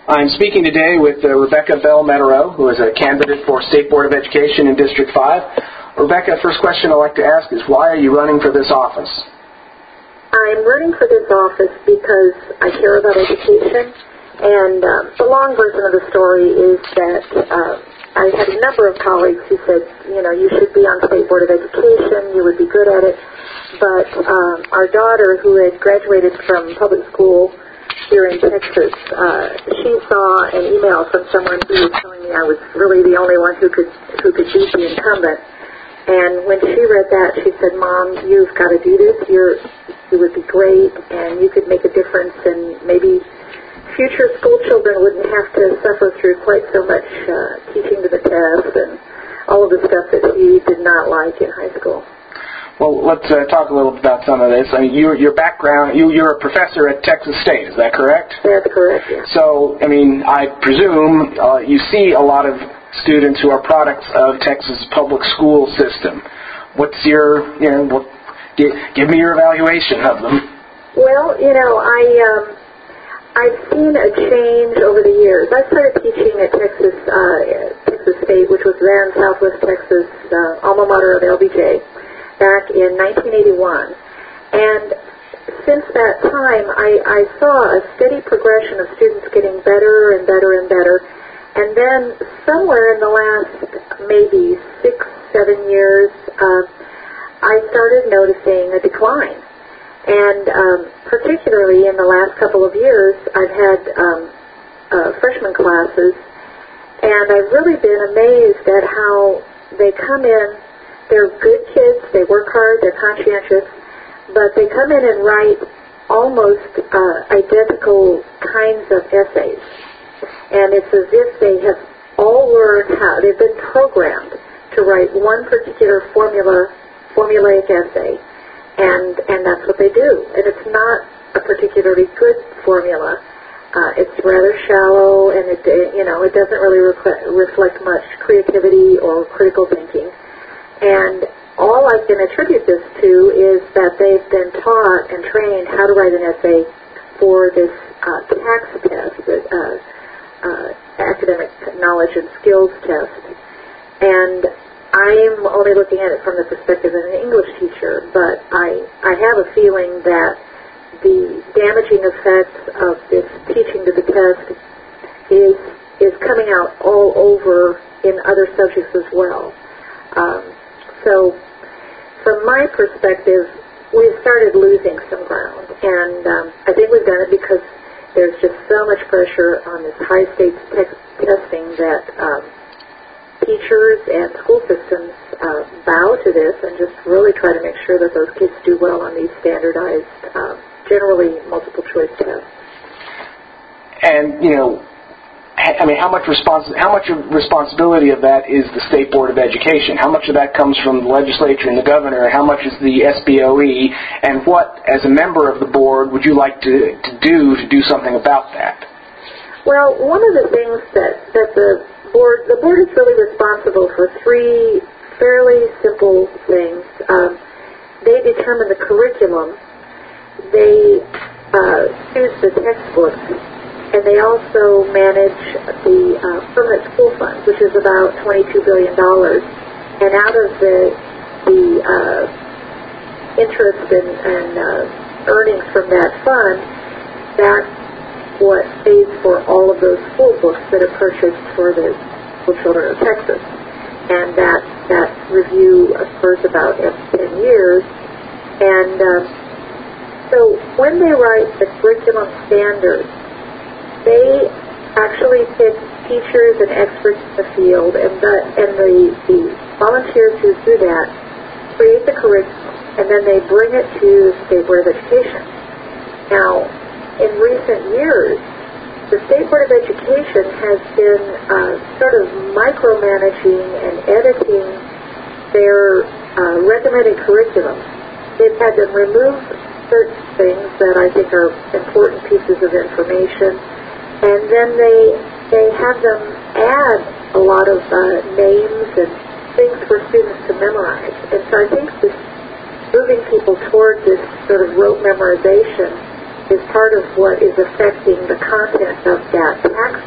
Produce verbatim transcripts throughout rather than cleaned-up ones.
I'm speaking today with uh, Rebecca Bell-Metereau, who is a candidate for State Board of Education in District five. Rebecca, first question I'd like to ask is, why are you running for this office? I'm running for this office because I care about education, and um, the long version of the story is that uh, I had a number of colleagues who said, you know, you should be on State Board of Education, you would be good at it, but um, our daughter, who had graduated from public school here in Texas, uh, she saw an email from someone who was telling me I was really the only one who could who could beat the incumbent. And when she read that, she said, "Mom, you've got to do this. You're, you would be great, and you could make a difference, and maybe future school children wouldn't have to suffer through quite so much uh, teaching to the test and all of the stuff that she did not like in high school." Well, let's uh, talk a little bit about some of this. I mean, you, your background, you, you're a professor at Texas State, is that correct? That's correct, yeah. So, I mean, I presume uh, you see a lot of students who are products of Texas public school system. What's your, you know, what, give, give me your evaluation of them. Well, you know, I, um, I've seen a change over the years. I started teaching at Texas, uh, Texas State, which was then Southwest Texas, uh, alma mater of L B J, back in nineteen eighty-one. And since that time, I, I saw a steady progression of students getting better and better and better. And then somewhere in the last maybe six, seven years, uh, I started noticing a decline. And um, particularly in the last couple of years, I've had um, uh, freshman classes, and I've really been amazed at how they come in. They're good kids, they work hard, they're conscientious, but they come in and write almost uh, identical kinds of essays. And it's as if they have all learned how, they've been programmed to write one particular formula, formulaic essay, and, and that's what they do. And it's not a particularly good formula. Uh, it's rather shallow, and it, you know, it doesn't really reflect, reflect much creativity or critical thinking. And all I can attribute this to is that they've been taught and trained how to write an essay for this uh, TAKS test, the uh, uh, Academic Knowledge and Skills Test. And I'm only looking at it from the perspective of an English teacher, but I, I have a feeling that the damaging effects of this teaching to the test is, is coming out all over in other subjects as well. Um, So, from my perspective, we've started losing some ground, and um, I think we've done it because there's just so much pressure on this high-stakes te- testing that um, teachers and school systems uh, bow to this and just really try to make sure that those kids do well on these standardized, um, generally multiple-choice tests. And, you know, I mean, how much respons- how much responsibility of that is the State Board of Education? How much of that comes from the legislature and the governor? How much is the S B O E? And what, as a member of the board, would you like to, to do to do something about that? Well, one of the things that, that the board, the board is really responsible for three fairly simple things. Um, they determine the curriculum. They uh, choose the textbooks. And they also manage the uh, permanent school fund, which is about twenty-two billion dollars. And out of the the uh, interest and, and uh, earnings from that fund, that's what pays for all of those school books that are purchased for the school children of Texas. And that that review occurs about every ten years. And uh, so when they write the curriculum standards, they actually pick teachers and experts in the field, and the, and the, the volunteers who do that create the curriculum, and then they bring it to the State Board of Education. Now, in recent years, the State Board of Education has been uh, sort of micromanaging and editing their uh, recommended curriculum. They've had to remove certain things that I think are important pieces of information, and then they they have them add a lot of uh, names and things for students to memorize. And so I think this moving people toward this sort of rote memorization is part of what is affecting the content of that TAKS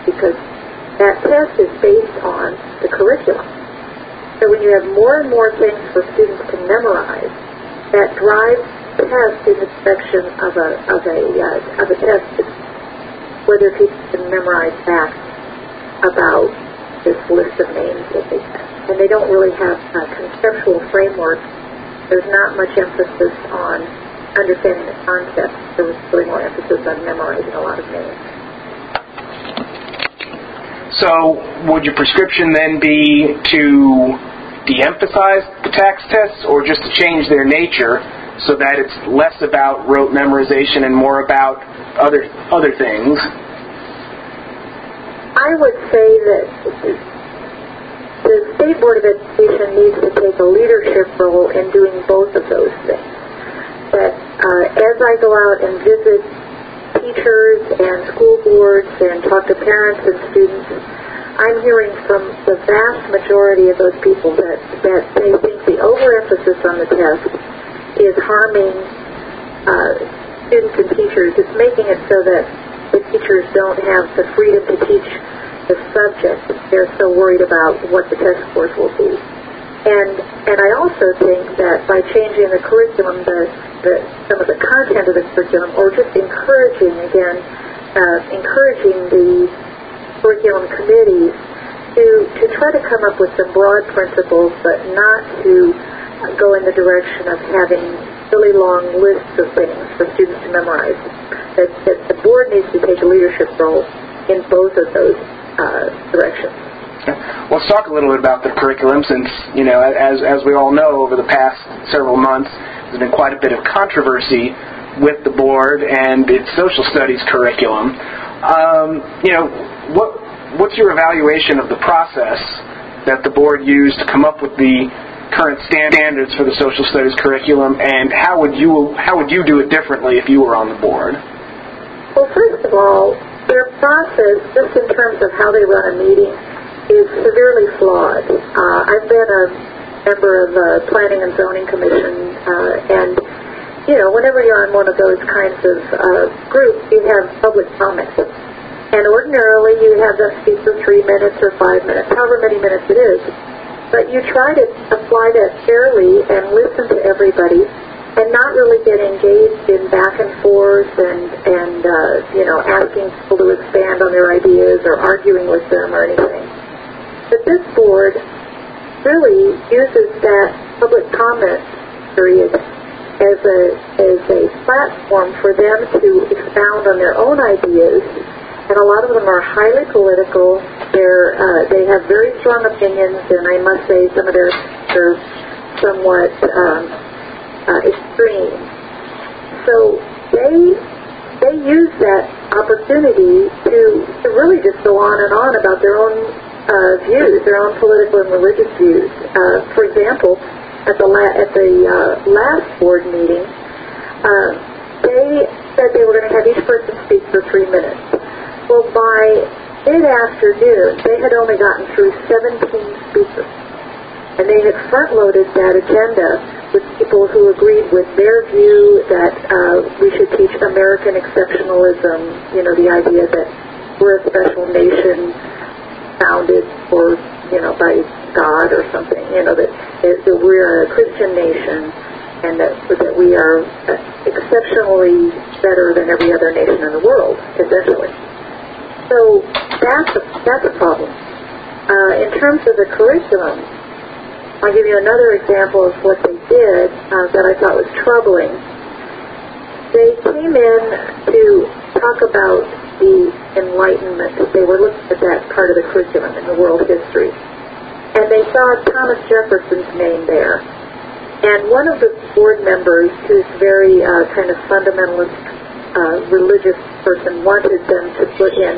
because that test is based on the curriculum. So when you have more and more things for students to memorize, that drives the test in the direction of a of a uh, of a test whether people can memorize facts about this list of names that they have. And they don't really have a conceptual framework. There's not much emphasis on understanding the concept. There was really more emphasis on memorizing a lot of names. So would your prescription then be to de-emphasize the tax tests, or just to change their nature so that it's less about rote memorization and more about other other things? I would say that the State Board of Education needs to take a leadership role in doing both of those things. That uh, as I go out and visit teachers and school boards and talk to parents and students, I'm hearing from the vast majority of those people that, that they think the overemphasis on the test is harming uh, students and teachers. It's making it so that the teachers don't have the freedom to teach the subject. They're so worried about what the test scores will be. And and I also think that by changing the curriculum, the, the some of the content of the curriculum, or just encouraging, again, uh, encouraging the curriculum committees to, to try to come up with some broad principles, but not to go in the direction of having really long lists of things for students to memorize. That, that the board needs to take a leadership role in both of those uh, directions. Well, let's talk a little bit about the curriculum, since, you know, as as we all know, over the past several months, there's been quite a bit of controversy with the board and its social studies curriculum. Um, you know, what what's your evaluation of the process that the board used to come up with the current standards for the social studies curriculum, and how would you how would you do it differently if you were on the board? Well, first of all, their process, just in terms of how they run a meeting, is severely flawed. Uh, I've been a member of the Planning and Zoning Commission, uh, and, you know, whenever you're on one of those kinds of uh, groups, you have public comments. And ordinarily, you have them speak for three minutes or five minutes, however many minutes it is. But you try to apply that fairly and listen to everybody and not really get engaged in back and forth and, and uh, you know, asking people to expand on their ideas or arguing with them or anything. But this board really uses that public comment period as a as a platform for them to expound on their own ideas, and a lot of them are highly political. They're uh, they have very strong opinions, and I must say some of their are somewhat um, uh, extreme. So they they use that opportunity to to really just go on and on about their own Uh, views, their own political and religious views. Uh, for example, at the la- at the uh, last board meeting, uh, they said they were going to have each person speak for three minutes. Well, by mid-afternoon, they had only gotten through seventeen speakers, and they had front-loaded that agenda with people who agreed with their view that uh, we should teach American exceptionalism. You know, the idea that we're a special nation, founded or, you know, by God or something, you know, that, that we're a Christian nation and that, that we are exceptionally better than every other nation in the world, essentially. So that's a, that's a problem. Uh, in terms of the curriculum, I'll give you another example of what they did uh, that I thought was troubling. They came in to talk about the Enlightenment. They were looking at that part of the curriculum in the world history. And they saw Thomas Jefferson's name there. And one of the board members, who's very uh, kind of fundamentalist, uh, religious person, wanted them to put in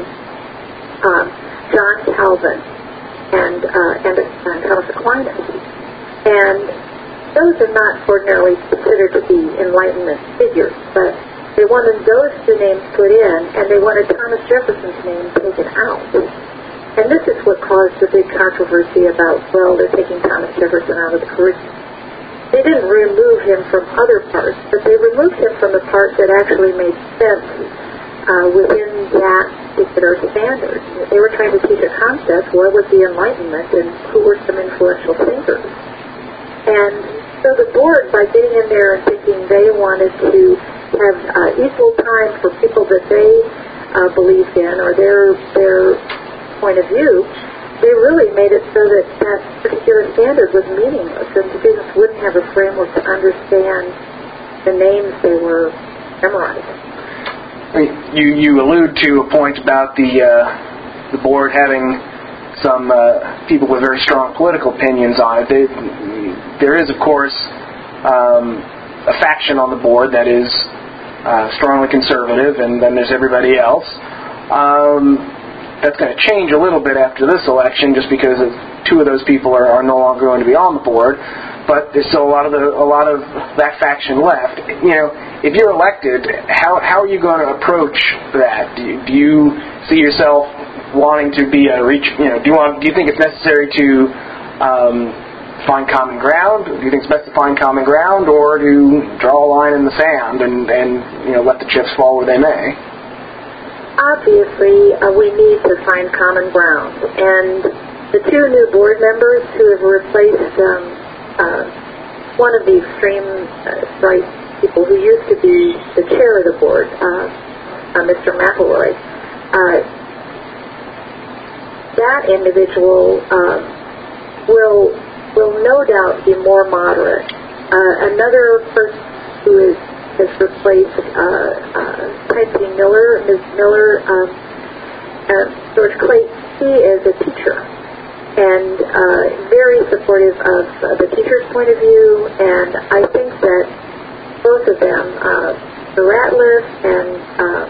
um, John Calvin and, uh, and, and Thomas Aquinas. And those are not ordinarily considered to be Enlightenment figures, but they wanted those two names put in, and they wanted Thomas Jefferson's name taken out. And this is what caused the big controversy about, well, they're taking Thomas Jefferson out of the curriculum. They didn't remove him from other parts, but they removed him from the parts that actually made sense uh, within that particular standards. They were trying to teach a concept, what was the Enlightenment, and who were some influential thinkers. And so the board, by getting in there and thinking they wanted to have uh, equal time for people that they uh, believed in or their their point of view, they really made it so that that particular standard was meaningless, and students wouldn't have a framework to understand the names they were memorizing. You you allude to a point about the uh, the board having some uh, people with very strong political opinions on it. They, there is, of course, um, a faction on the board that is uh, strongly conservative, and then there's everybody else. Um, that's going to change a little bit after this election, just because of two of those people are, are no longer going to be on the board. But there's still a lot of the, a lot of that faction left. You know, if you're elected, how how are you going to approach that? Do you, do you see yourself wanting to be a reach? You know, do you want? Do you think it's necessary to um, find common ground? Do you think it's best to find common ground, or to draw a line in the sand and and you know let the chips fall where they may? Obviously, uh, we need to find common ground, and the two new board members who have replaced um, uh, one of the extreme uh, right people who used to be the chair of the board, uh, uh, Mister McElroy, uh, that individual uh, will will no doubt be more moderate. Uh, another person who is has replaced uh, uh, Patsy Miller, Miz Miller, um, uh, George Clayton. He is a teacher and uh, very supportive of uh, the teacher's point of view, and I think that both of them, uh, the Ratliff and uh,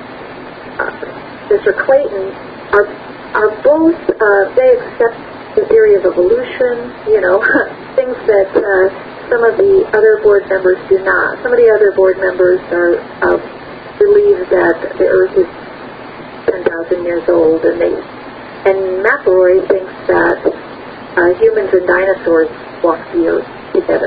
uh, Mister Clayton, are are both, uh, they accept the theory of evolution, you know, things that uh, some of the other board members do not. Some of the other board members are uh, believe that the Earth is ten thousand years old, and they and McElroy thinks that uh, humans and dinosaurs walked the Earth together.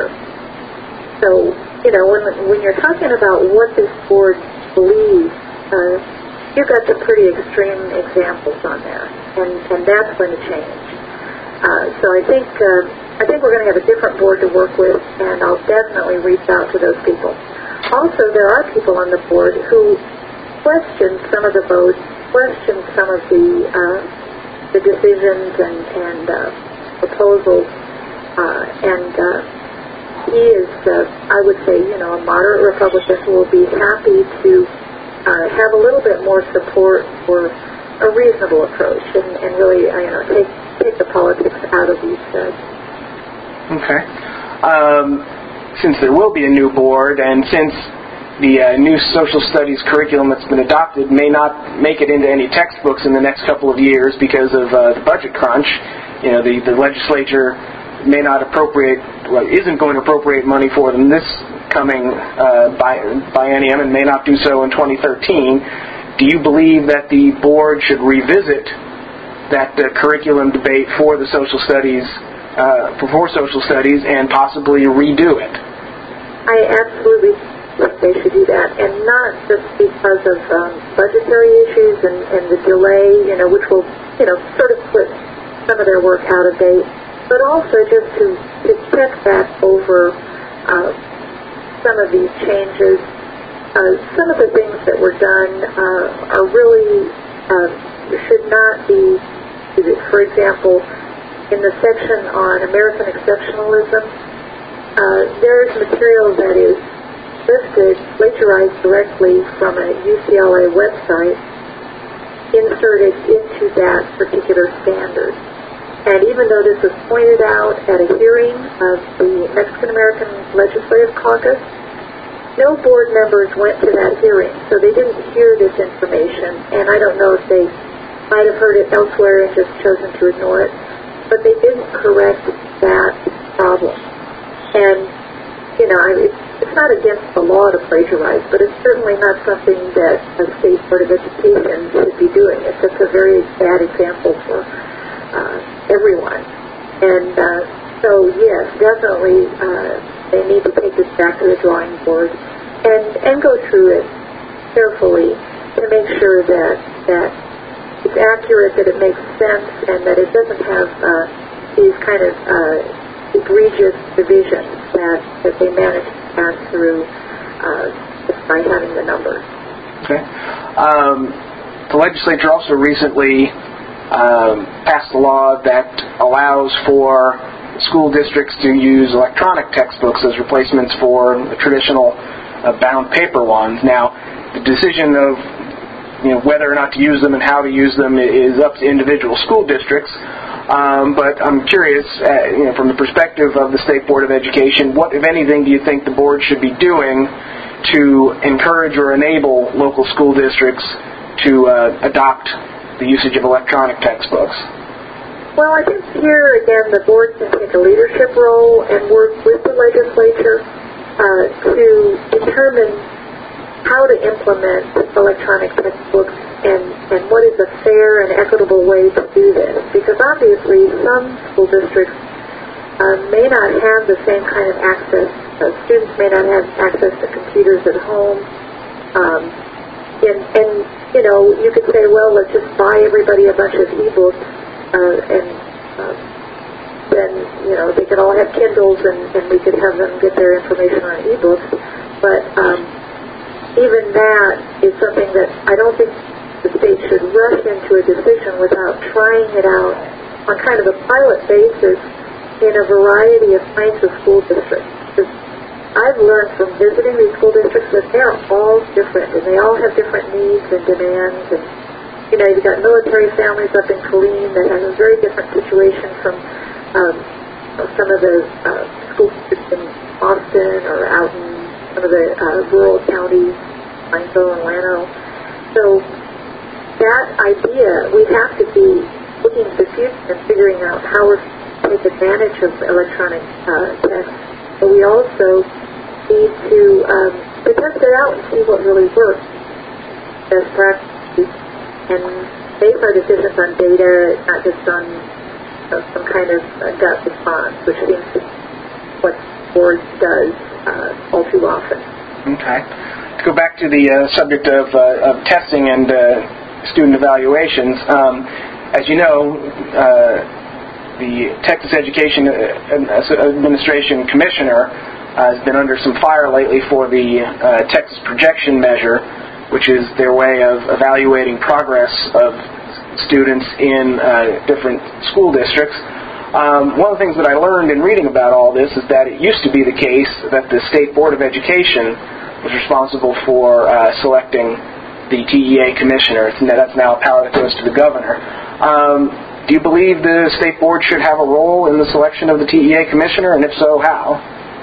So, you know, when when you're talking about what this board believes, uh, you've got some pretty extreme examples on there, and and that's going to change. Uh, so I think. Uh, I think we're going to have a different board to work with, and I'll definitely reach out to those people. Also, there are people on the board who question some of the votes, question some of the uh, the decisions and, and uh, proposals, uh, and uh, he is, uh, I would say, you know, a moderate Republican who will be happy to uh, have a little bit more support for a reasonable approach and, and really, uh, you know, take take the politics out of these. Uh, Okay. Um, since there will be a new board, and since the uh, new social studies curriculum that's been adopted may not make it into any textbooks in the next couple of years because of uh, the budget crunch, you know, the, the legislature may not appropriate, well, isn't going to appropriate money for them this coming uh, bi- biennium and may not do so in twenty thirteen. Do you believe that the board should revisit that uh, curriculum debate for the social studies Uh, for social studies and possibly redo it? I absolutely think they should do that, and not just because of um, budgetary issues and, and the delay, you know, which will, you know, sort of put some of their work out of date, but also just to, to check back over uh, some of these changes. Uh, some of the things that were done uh, are really uh, should not be, for example, in the section on American exceptionalism, uh, there is material that is listed, plagiarized directly from a U C L A website, inserted into that particular standard. And even though this was pointed out at a hearing of the Mexican American Legislative Caucus, no board members went to that hearing, so they didn't hear this information, and I don't know if they might have heard it elsewhere and just chosen to ignore it. But they didn't correct that problem. And, you know, it's, it's not against the law to plagiarize, but it's certainly not something that a state board of education should be doing. It's just a very bad example for uh, everyone. And uh, so, yes, definitely uh, they need to take this back to the drawing board and, and go through it carefully to make sure that, that accurate, that it makes sense, and that it doesn't have uh, these kind of uh, egregious divisions that, that they manage to pass through uh, just by having the numbers. Okay. Um, the legislature also recently um, passed a law that allows for school districts to use electronic textbooks as replacements for the traditional uh, bound paper ones. Now, the decision of you know whether or not to use them and how to use them is up to individual school districts. Um, but I'm curious, uh, you know, from the perspective of the State Board of Education, what, if anything, do you think the board should be doing to encourage or enable local school districts to uh, adopt the usage of electronic textbooks? Well, I think here, again, the board can take a leadership role and work with the legislature uh, to determine how to implement electronic textbooks and, and what is a fair and equitable way to do this. Because obviously some school districts uh, may not have the same kind of access. Uh, students may not have access to computers at home. Um, and, and, you know, you could say, well, let's just buy everybody a bunch of e-books uh, and uh, then, you know, they could all have Kindles and, and we could have them get their information on e-books. But um, even that is something that I don't think the state should rush into a decision without trying it out on kind of a pilot basis in a variety of kinds of school districts. Because I've learned from visiting these school districts that they are all different, and they all have different needs and demands. And you know, you've got military families up in Killeen that have a very different situation from um, some of the uh, school districts in Austin or out in some of the uh, rural counties, Pineville and Llano. So that idea, we have to be looking to the future and figuring out how we're going to take advantage of electronic uh, text. But we also need to, um, to test it out and see what really works, best practices, and base our decisions on data, not just on uh, some kind of uh, gut response, which seems to be what the board does uh, all too often. Okay. To go back to the uh, subject of, uh, of testing and uh, student evaluations, um, as you know, uh, the Texas Education Administration Commissioner uh, has been under some fire lately for the uh, Texas Projection Measure, which is their way of evaluating progress of students in uh, different school districts. Um, one of the things that I learned in reading about all this is that it used to be the case that the State Board of Education was responsible for uh, selecting the T E A commissioner. That's now a power that goes to the governor. Um, do you believe the State Board should have a role in the selection of the T E A commissioner, and if so, how?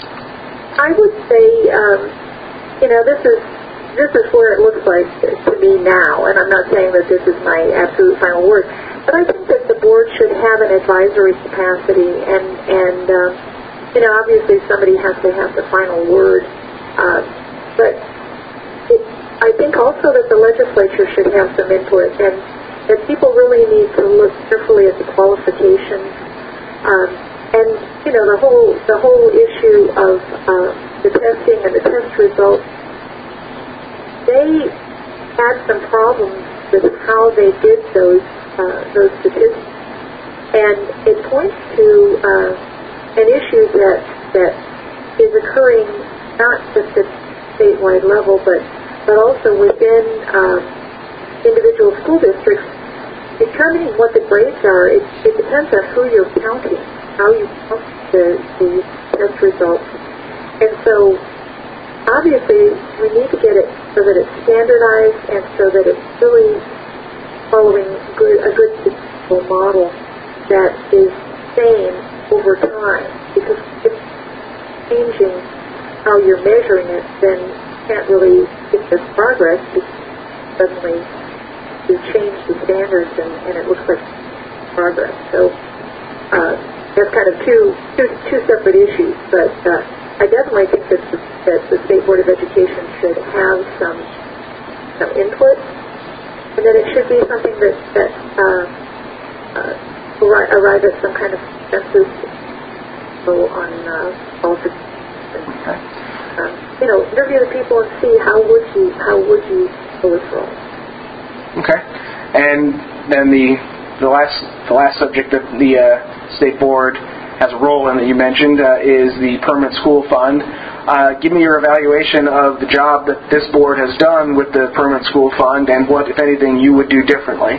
I would say, um, you know, this is this is where it looks like to me now, and I'm not saying that this is my absolute final word, but I think that the board should have an advisory capacity, and, and um, you know, obviously somebody has to have the final word, uh, but it, I think also that the legislature should have some input, and that people really need to look carefully at the qualifications, um, and you know, the whole the whole issue of uh, the testing and the test results. They had some problems with how they did those uh, those statistics, and it points to uh, an issue that that is occurring not just at statewide level, but but also within um, individual school districts. Determining what the grades are, it, it depends on who you're counting, how you count the, the test results. And so, obviously, we need to get it so that it's standardized and so that it's really following good, a good statistical model that is same over time. Because if it's changing how you're measuring it, then you can't really get this progress because suddenly you change the standards and, and it looks like progress. So uh, that's kind of two, two, two separate issues. But uh, I definitely think that the, that the State Board of Education should have some some input, and that it should be something that, that uh, uh, arri- arrive at some kind of consensus on uh, qualifications. Okay. Um, you know, interview the people and see how would you how would you go this role. Okay. And then the the last the last subject that the uh, state board has a role in that you mentioned uh, is the permanent school fund. Uh, give me your evaluation of the job that this board has done with the permanent school fund and what, if anything, you would do differently.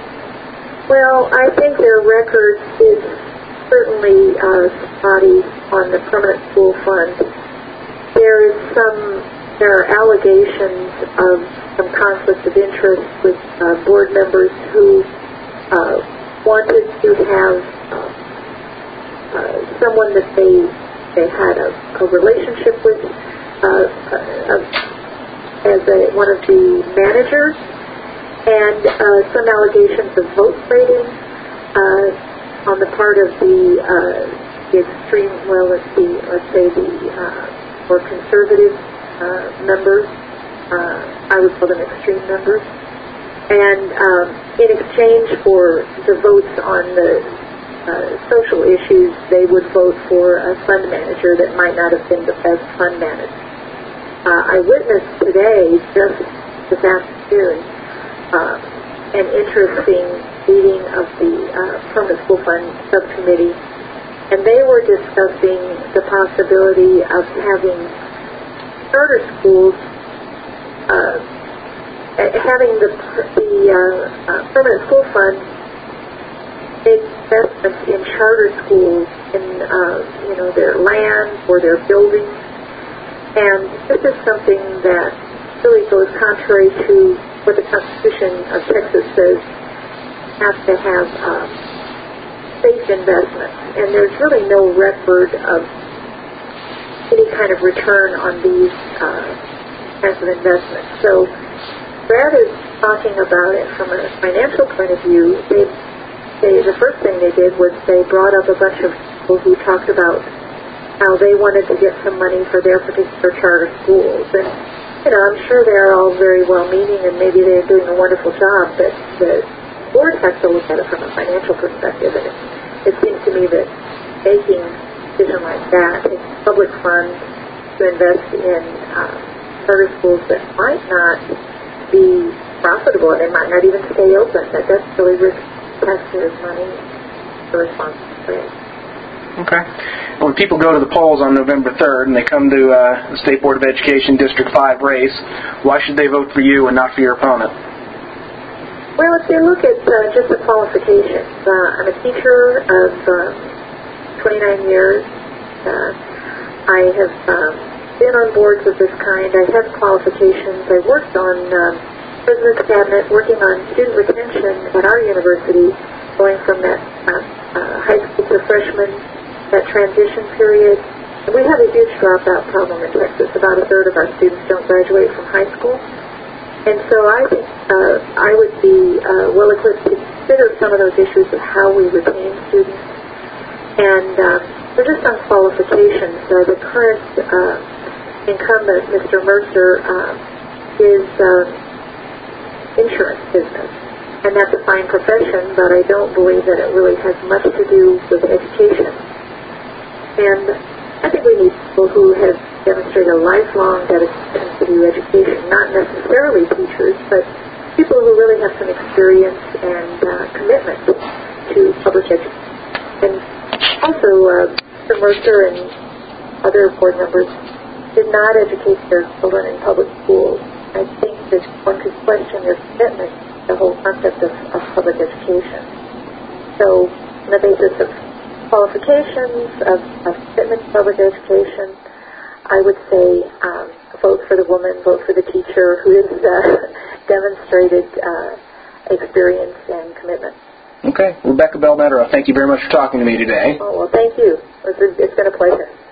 Well, I think their record is certainly uh, spotty on the permanent school fund. There is some, there are allegations of some conflict of interest with uh, board members who uh, wanted to have uh, uh, someone that they they had a, a relationship with uh, uh, as a, one of the managers, and uh, some allegations of vote trading uh, on the part of the, uh, the extreme, well, let's see, let's say the uh, more conservative uh, members. Uh, I would call them extreme members. And um, in exchange for the votes on the uh, social issues, they would vote for a fund manager that might not have been the best fund manager. Uh, I witnessed today, just this afternoon, uh, an interesting meeting of the uh, Permanent School Fund Subcommittee, and they were discussing the possibility of having charter schools uh, having the, the uh, uh, Permanent School Fund make investments in charter schools, in uh, you know their land or their buildings, and this is something that really goes contrary to what the Constitution of Texas says has to have um, safe investments, and there's really no record of any kind of return on these uh, kinds of investments. So rather than talking about it from a financial point of view, they, they, the first thing they did was they brought up a bunch of people who talked about how they wanted to get some money for their particular charter schools. And, you know, I'm sure they're all very well-meaning and maybe they're doing a wonderful job, but the board has to look at it from a financial perspective. And it, it seems to me that making a decision like that, taking public funds to invest in uh, charter schools that might not be profitable, and they might not even stay open, that that's really risky taxpayers' money for responsibility. Okay. When people go to the polls on November third and they come to uh, the State Board of Education District five race, why should they vote for you and not for your opponent? Well, if they look at uh, just the qualifications, uh, I'm a teacher of um, twenty-nine years. Uh, I have um, been on boards of this kind. I have qualifications. I worked on um, President's Cabinet, working on student retention at our university, going from that uh, uh, high school to freshman, that transition period. And we have a huge dropout problem in Texas. About a third of our students don't graduate from high school. And so I think uh, I would be uh, well equipped to consider some of those issues of how we retain students. And uh, so just on qualifications, uh, the current uh, incumbent, Mister Mercer, uh, is uh, insurance business. And that's a fine profession, but I don't believe that it really has much to do with education. And I think we need people who have demonstrated a lifelong dedication to education, not necessarily teachers, but people who really have some experience and uh, commitment to public education. And also, uh, Mister Mercer and other board members did not educate their children in public schools. I think that one could question their commitment to the whole concept of, of public education. So, on the basis of qualifications, of, of commitment to public education, I would say um, vote for the woman, vote for the teacher who has uh, demonstrated uh, experience and commitment. Okay. Rebecca Belmetro, thank you very much for talking to me today. Oh, well, thank you. It's, it's been a pleasure.